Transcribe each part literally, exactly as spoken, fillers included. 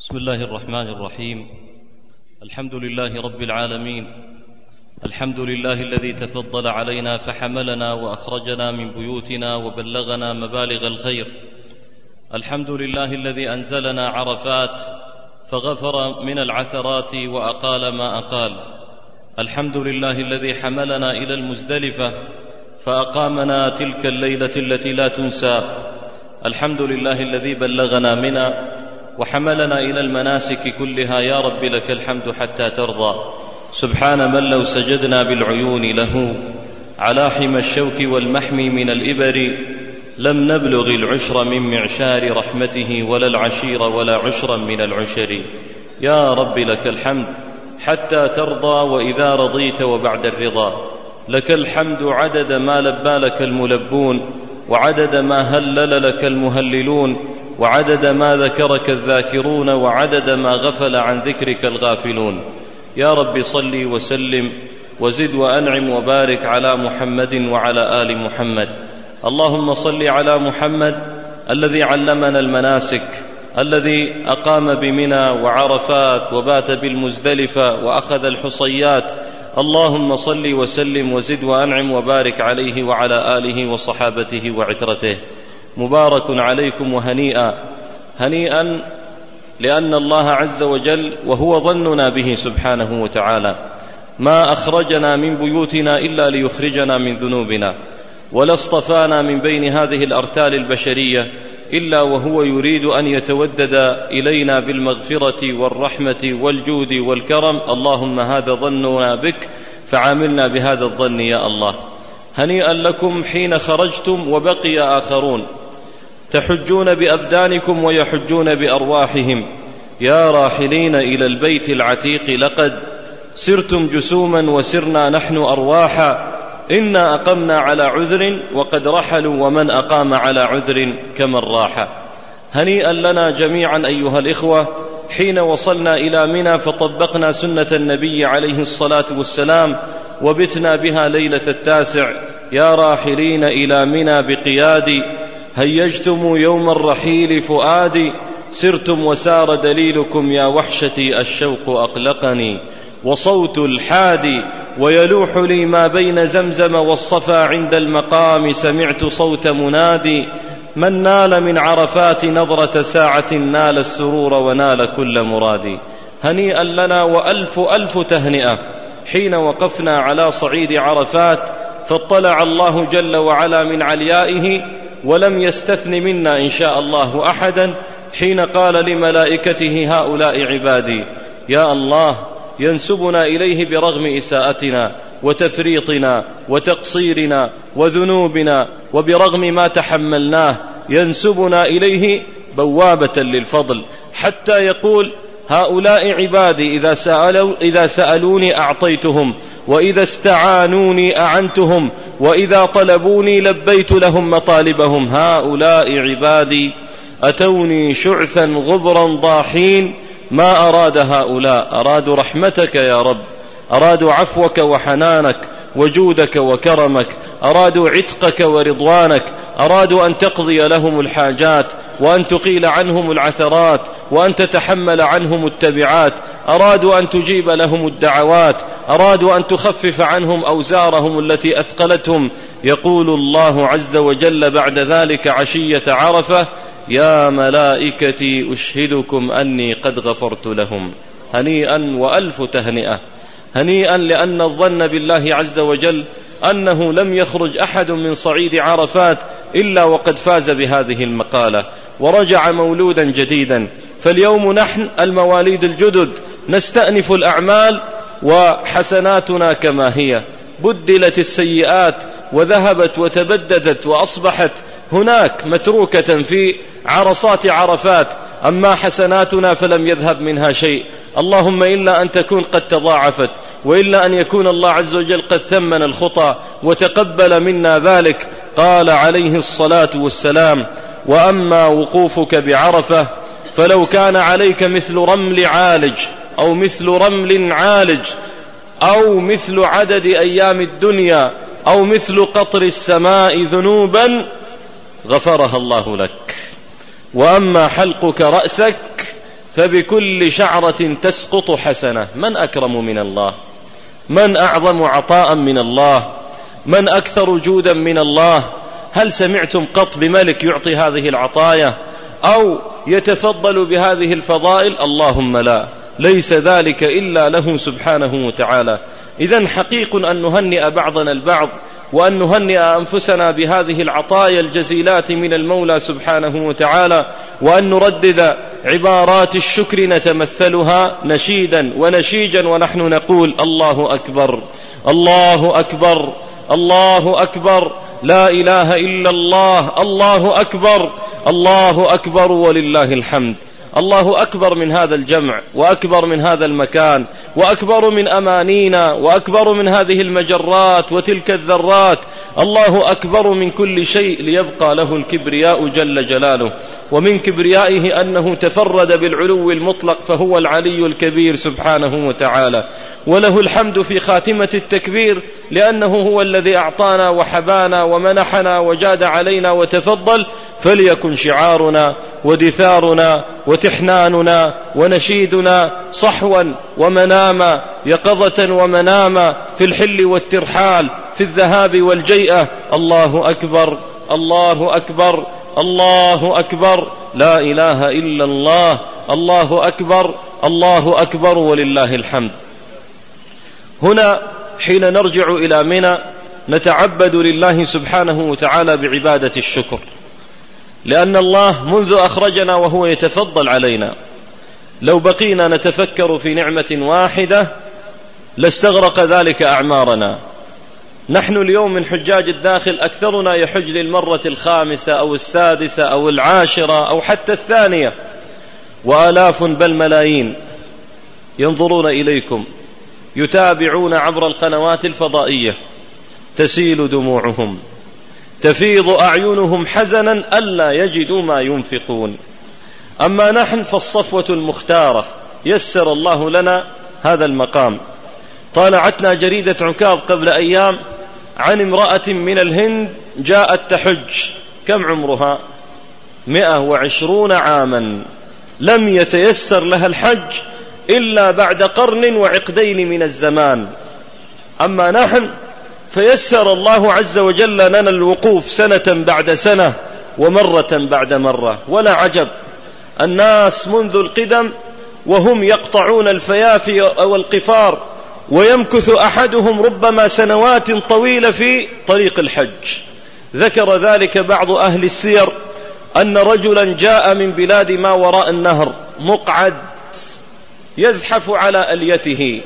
بسم الله الرحمن الرحيم. الحمد لله رب العالمين، الحمد لله الذي تفضل علينا فحملنا وأخرجنا من بيوتنا وبلغنا مبالغ الخير. الحمد لله الذي أنزلنا عرفات فغفر من العثرات وأقال ما أقال. الحمد لله الذي حملنا إلى المزدلفة فأقامنا تلك الليلة التي لا تنسى. الحمد لله الذي بلغنا منى وحملنا إلى المناسك كلها. يا رب لك الحمد حتى ترضى. سبحان من لو سجدنا بالعيون له على حمى الشوك والمحمي من الإبر لم نبلغ العشر من معشار رحمته ولا العشير ولا عشرا من العشر. يا رب لك الحمد حتى ترضى وإذا رضيت وبعد الرضا. لك الحمد عدد ما لبى لك الملبون وعدد ما هلل لك المهللون وعدد ما ذكرك الذاكرون وعدد ما غفل عن ذكرك الغافلون. يا رب صل وسلم وزد وأنعم وبارك على محمد وعلى آل محمد. اللهم صل على محمد الذي علمنا المناسك، الذي أقام بمنى وعرفات وبات بالمزدلفة وأخذ الحصيات. اللهم صل وسلم وزد وأنعم وبارك عليه وعلى آله وصحابته وعترته. مبارك عليكم وهنيئا. هنيئا لأن الله عز وجل وهو ظننا به سبحانه وتعالى ما أخرجنا من بيوتنا إلا ليخرجنا من ذنوبنا، ولا اصطفانا من بين هذه الأرتال البشرية إلا وهو يريد أن يتودد إلينا بالمغفرة والرحمة والجود والكرم. اللهم هذا ظننا بك فعاملنا بهذا الظن يا الله. هنيئا لكم حين خرجتم وبقي آخرون تحجون بأبدانكم ويحجون بأرواحهم. يا راحلين إلى البيت العتيق لقد سرتم جسوما وسرنا نحن أرواحا. إنا أقمنا على عذر وقد رحلوا ومن أقام على عذر كمن راح. هنيئا لنا جميعا أيها الإخوة حين وصلنا إلى منى فطبقنا سنة النبي عليه الصلاة والسلام وبتنا بها ليلة التاسع. يا راحلين إلى منى بقيادي هيجتم يوم الرحيل فؤادي. سرتم وسار دليلكم يا وحشتي الشوق أقلقني وصوت الحادي ويلوح لي ما بين زمزم والصفا عند المقام سمعت صوت منادي. من نال من عرفات نظرة ساعة نال السرور ونال كل مرادي. هنيئا لنا وألف ألف تهنئة حين وقفنا على صعيد عرفات فاطلع الله جل وعلا من عليائه ولم يستثن منا إن شاء الله أحدا حين قال لملائكته هؤلاء عبادي. يا الله ينسبنا إليه برغم إساءتنا وتفريطنا وتقصيرنا وذنوبنا وبرغم ما تحملناه ينسبنا إليه بوابة للفضل حتى يقول هؤلاء عبادي إذا سألوا إذا سألوني أعطيتهم وإذا استعانوني أعنتهم وإذا طلبوني لبيت لهم مطالبهم. هؤلاء عبادي أتوني شعثا غبرا ضاحين. ما أراد هؤلاء؟ أرادوا رحمتك يا رب، أرادوا عفوك وحنانك وجودك وكرمك، أرادوا عتقك ورضوانك، أرادوا أن تقضي لهم الحاجات وأن تقيل عنهم العثرات وأن تتحمل عنهم التبعات، أرادوا أن تجيب لهم الدعوات، أرادوا أن تخفف عنهم أوزارهم التي أثقلتهم. يقول الله عز وجل بعد ذلك عشية عرفة يا ملائكتي أشهدكم أني قد غفرت لهم. هنيئا وألف تهنئة. هنيئا لأن الظن بالله عز وجل أنه لم يخرج أحد من صعيد عرفات إلا وقد فاز بهذه المقالة ورجع مولودا جديدا. فاليوم نحن المواليد الجدد نستأنف الأعمال وحسناتنا كما هي، بدلت السيئات وذهبت وتبددت وأصبحت هناك متروكة في عرصات عرفات. أما حسناتنا فلم يذهب منها شيء، اللهم إلا أن تكون قد تضاعفت، وإلا أن يكون الله عز وجل قد ثمن الخطى وتقبل منا ذلك. قال عليه الصلاة والسلام وأما وقوفك بعرفة فلو كان عليك مثل رمل عالج أو مثل رمل عالج أو مثل عدد أيام الدنيا أو مثل قطر السماء ذنوبا غفرها الله لك. وأما حلقك رأسك فبكل شعرة تسقط حسنة. من أكرم من الله؟ من أعظم عطاء من الله؟ من أكثر جودا من الله؟ هل سمعتم قط بملك يعطي هذه العطايا أو يتفضل بهذه الفضائل؟ اللهم لا، ليس ذلك إلا له سبحانه وتعالى. إذن حقيق أن نهنئ بعضنا البعض وأن نهنئ أنفسنا بهذه العطايا الجزيلات من المولى سبحانه وتعالى، وأن نردد عبارات الشكر نتمثلها نشيدا ونشيجا ونحن نقول الله أكبر، الله أكبر، الله أكبر، لا إله إلا الله، الله أكبر، الله أكبر ولله الحمد. الله أكبر من هذا الجمع، وأكبر من هذا المكان، وأكبر من أمانينا، وأكبر من هذه المجرات وتلك الذرات. الله أكبر من كل شيء، ليبقى له الكبرياء جل جلاله. ومن كبريائه أنه تفرد بالعلو المطلق، فهو العلي الكبير سبحانه وتعالى. وله الحمد في خاتمة التكبير، لأنه هو الذي أعطانا وحبانا ومنحنا وجاد علينا وتفضل. فليكن شعارنا ودثارنا وتحناننا ونشيدنا صحوا ومناما، يقظة ومناما، في الحل والترحال، في الذهاب والجيئة. الله أكبر، الله أكبر، الله أكبر، لا إله إلا الله، الله أكبر، الله أكبر ولله الحمد. هنا حين نرجع إلى منى نتعبد لله سبحانه وتعالى بعبادة الشكر، لأن الله منذ أخرجنا وهو يتفضل علينا. لو بقينا نتفكر في نعمة واحدة لاستغرق ذلك أعمارنا. نحن اليوم من حجاج الداخل أكثرنا يحج للمرة الخامسة أو السادسة أو العاشرة أو حتى الثانية، وآلاف بل ملايين ينظرون إليكم، يتابعون عبر القنوات الفضائية، تسيل دموعهم، تفيض أعينهم حزنا ألا يجدوا ما ينفقون. أما نحن فالصفوة المختارة، يسر الله لنا هذا المقام. طالعتنا جريدة عكاظ قبل أيام عن امرأة من الهند جاءت تحج. كم عمرها؟ مئة وعشرون عاما، لم يتيسر لها الحج إلا بعد قرن وعقدين من الزمان. أما نحن فيسر الله عز وجل لنا الوقوف سنة بعد سنة ومرة بعد مرة. ولا عجب، الناس منذ القدم وهم يقطعون الفيافي والقفار، ويمكث أحدهم ربما سنوات طويلة في طريق الحج. ذكر ذلك بعض أهل السير أن رجلا جاء من بلاد ما وراء النهر مقعد يزحف على أليته،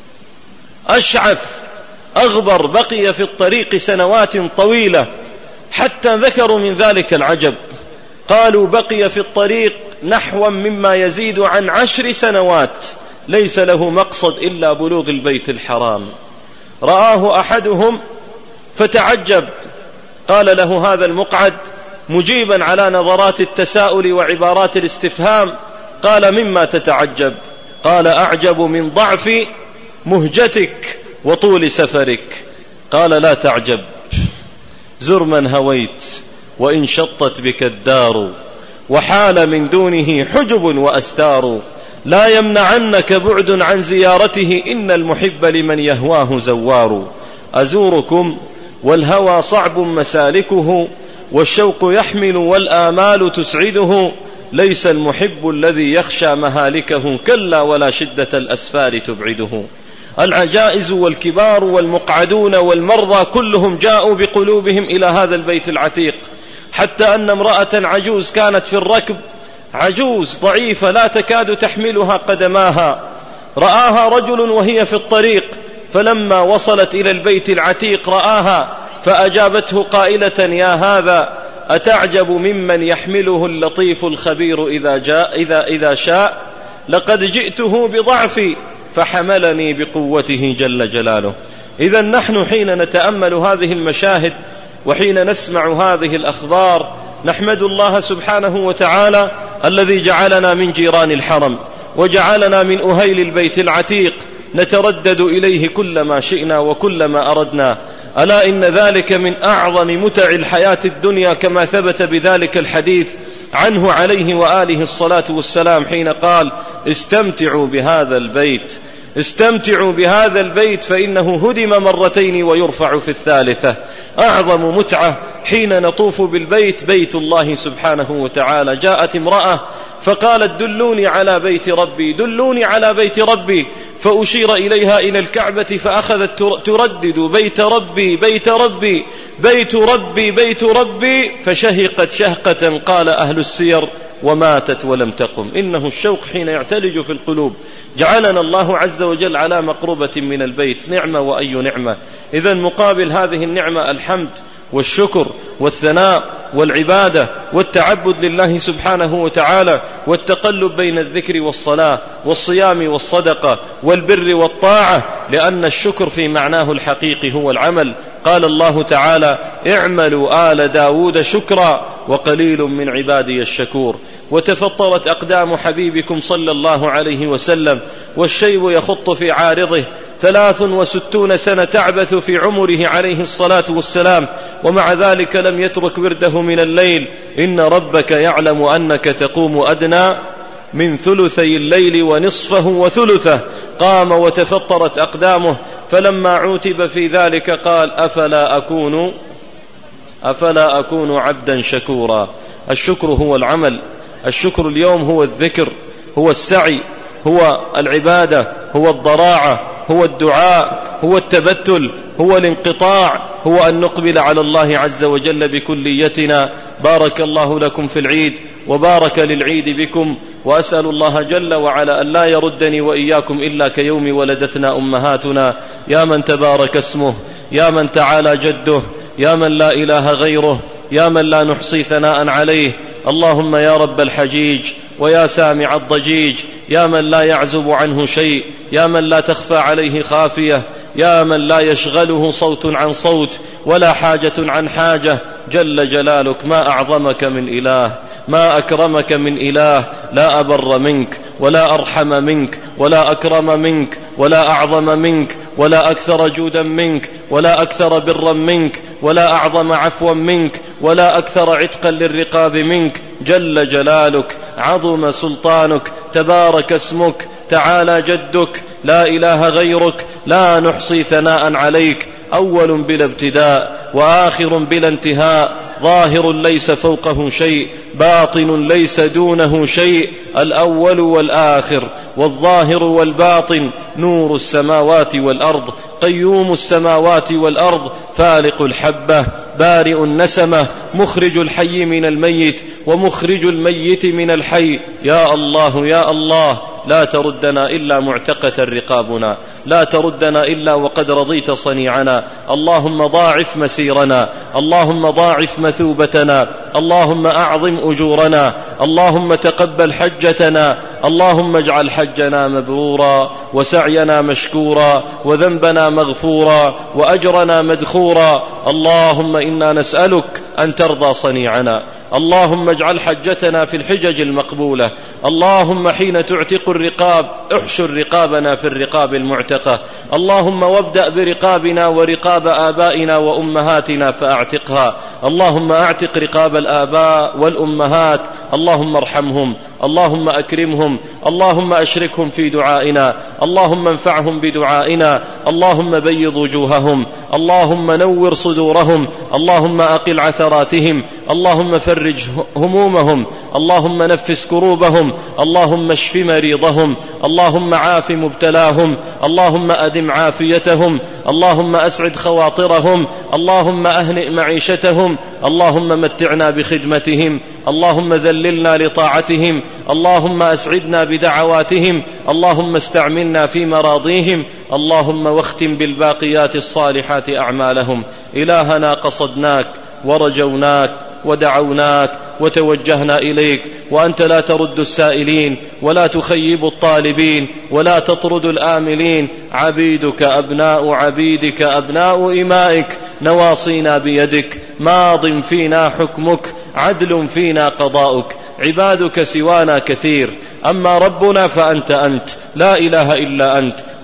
أشعث أغبر، بقي في الطريق سنوات طويلة، حتى ذكروا من ذلك العجب. قالوا بقي في الطريق نحو مما يزيد عن عشر سنوات، ليس له مقصد إلا بلوغ البيت الحرام. رآه أحدهم فتعجب، قال له هذا المقعد مجيبا على نظرات التساؤل وعبارات الاستفهام، قال مما تتعجب؟ قال أعجب من ضعف مهجتك وطول سفرك. قال لا تعجب، زر من هويت وإن شطت بك الدار، وحال من دونه حجب وأستار، لا يمنعنك بعد عن زيارته، إن المحب لمن يهواه زوار. أزوركم والهوى صعب مسالكه، والشوق يحمل والآمال تسعده، ليس المحب الذي يخشى مهالكه، كلا ولا شدة الأسفار تبعده. العجائز والكبار والمقعدون والمرضى كلهم جاءوا بقلوبهم إلى هذا البيت العتيق، حتى أن امرأة عجوز كانت في الركب، عجوز ضعيفة لا تكاد تحملها قدماها، رآها رجل وهي في الطريق، فلما وصلت إلى البيت العتيق رآها فأجابته قائلة يا هذا أتعجب ممن يحمله اللطيف الخبير إذا, جاء إذا, إذا شاء؟ لقد جئته بضعفي فحملني بقوته جل جلاله. إذا نحن حين نتأمل هذه المشاهد وحين نسمع هذه الأخبار نحمد الله سبحانه وتعالى الذي جعلنا من جيران الحرم، وجعلنا من أهيل البيت العتيق، نتردد إليه كلما شئنا وكلما أردنا. ألا إن ذلك من أعظم متع الحياة الدنيا، كما ثبت بذلك الحديث عنه عليه وآله الصلاة والسلام حين قال: استمتعوا بهذا البيت، استمتعوا بهذا البيت فإنه هدم مرتين ويرفع في الثالثة. أعظم متعة حين نطوف بالبيت بيت الله سبحانه وتعالى. جاءت امرأة فقالت: دلوني على بيت ربي، دلوني على بيت ربي، فأشير إليها إلى الكعبة فأخذت تردد: بيت ربي بيت ربي بيت ربي بيت ربي، فشهقت شهقة قال أهل السير: وماتت ولم تقم. إنه الشوق حين يعتلج في القلوب. جعلنا الله عز وجل على مقربة من البيت، نعمة وأي نعمة. إذن مقابل هذه النعمة الحمد والشكر والثناء والعبادة والتعبد لله سبحانه وتعالى، والتقلب بين الذكر والصلاة والصيام والصدقة والبر والطاعة، لأن الشكر في معناه الحقيقي هو العمل. قال الله تعالى: اعملوا آل داود شكرا وقليل من عبادي الشكور. وتفطرت أقدام حبيبكم صلى الله عليه وسلم والشيب يخط في عارضه، ثلاث وستون سنة تعبث في عمره عليه الصلاة والسلام، ومع ذلك لم يترك ورده من الليل. إن ربك يعلم أنك تقوم أدنى من ثلثي الليل ونصفه وثلثه. قام وتفطرت أقدامه، فلما عوتب في ذلك قال: أفلا أكون أفلا أكون عبدا شكورا. الشكر هو العمل، الشكر اليوم هو الذكر، هو السعي، هو العبادة، هو الضراعة، هو الدعاء، هو التبتل، هو الانقطاع، هو أن نقبل على الله عز وجل بكليتنا. بارك الله لكم في العيد، وبارك للعيد بكم، وأسأل الله جل وعلا أن لا يردني وإياكم إلا كيوم ولدتنا أمهاتنا. يا من تبارك اسمه، يا من تعالى جده، يا من لا إله غيره، يا من لا نحصي ثناء عليه. اللهم يا رب الحجيج، ويا سامع الضجيج، يا من لا يعزب عنه شيء، يا من لا تخفى عليه خافية، يا من لا يشغله صوت عن صوت ولا حاجة عن حاجة، جل جلالك. ما أعظمك من إله، ما أكرمك من إله، لا أبر منك ولا أرحم منك ولا أكرم منك ولا أعظم منك ولا أكثر جودا منك ولا أكثر برا منك ولا أعظم عفوا منك ولا أكثر عتقا للرقاب منك، جل جلالك. عظم سلطانك، تبارك اسمك، تعالى جدك، لا إله غيرك، لا نحصي ثناء عليك. أول بلا ابتداء، وآخر بلا انتهاء، ظاهر ليس فوقه شيء، باطن ليس دونه شيء، الأول والآخر والظاهر والباطن، نور السماوات والأرض، قيوم السماوات والأرض، فالق الحبة، بارئ النسمة، مخرج الحي من الميت ومخرج الميت من الحي. يا الله يا الله، لا تردنا إلا معتقة رقابنا، لا تردنا إلا وقد رضيت صنيعنا. اللهم ضاعف مسيرنا، اللهم ضاعف مثوبتنا، اللهم أعظم أجورنا، اللهم تقبل حجتنا، اللهم اجعل حجنا مبرورا وسعينا مشكورا وذنبنا مغفورا وأجرنا مدخورا. اللهم إنا نسألك أن ترضى صنيعنا، اللهم اجعل حجتنا في الحجج المقبولة. اللهم حين تعتق الرقاب احشر رقابنا في الرقاب المعتقة. اللهم وابدأ برقابنا ورقاب آبائنا وأمهاتنا فأعتقها. اللهم أعتق رقاب الآباء والأمهات، اللهم ارحمهم، اللهم أكرمهم، اللهم أشركهم في دعائنا، اللهم انفعهم بدعائنا، اللهم بيض وجوههم، اللهم نور صدورهم، اللهم أقل عثراتهم، اللهم فرج همومهم، اللهم نفس كروبهم، اللهم اشف مريضهم، اللهم عاف مبتلاهم، اللهم أدم عافيتهم، اللهم أسعد خواطرهم، اللهم أهنئ معيشتهم، اللهم متعنا بخدمتهم، اللهم ذللنا لطاعتهم، اللهم أسعدنا بدعواتهم، اللهم استعملنا في مراضيهم، اللهم واختم بالباقيات الصالحات أعمالهم. إلهنا قصدناك ورجوناك ودعوناك وتوجهنا إليك، وأنت لا ترد السائلين ولا تخيب الطالبين ولا تطرد الآملين. عبيدك أبناء عبيدك أبناء إمائك، نواصينا بيدك، ماض فينا حكمك، عدل فينا قضاؤك. عبادك سوانا كثير، أما ربنا فأنت أنت، لا إله إلا أنت،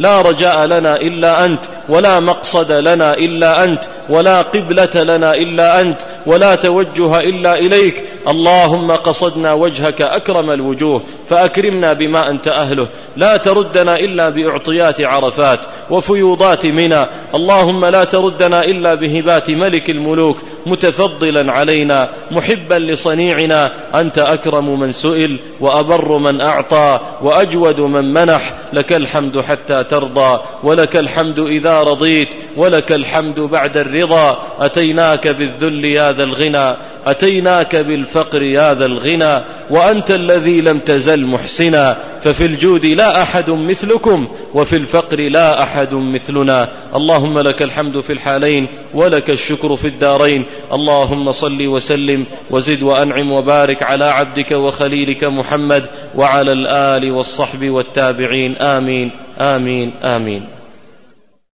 لا رجاء لنا إلا أنت، ولا مقصد لنا إلا أنت، ولا قبلة لنا إلا أنت، ولا توجه إلا إليك. اللهم قصدنا وجهك أكرم الوجوه فأكرمنا بما أنت أهله، لا تردنا إلا بأعطيات عرفات وفيوضات منى. اللهم لا تردنا إلا بهبات ملك الملوك متفضلا علينا محبا لصنيعنا. أنت أكرم من سئل وأبر من أعطى وأجود من منح. لك الحمد حتى ترضى، ولك الحمد إذا رضيت، ولك الحمد بعد الرضا. أتيناك بالذل يا ذا الغنى، أتيناك بالفقر يا ذا الغنى، وأنت الذي لم تزل محسنا. ففي الجود لا أحد مثلكم، وفي الفقر لا أحد مثلنا. اللهم لك الحمد في الحالين، ولك الشكر في الدارين. اللهم صل وسلم وزد وأنعم وبارك على عبدك وخليلك محمد وعلى الآل والصحب والتابعين. آمين آمين آمين.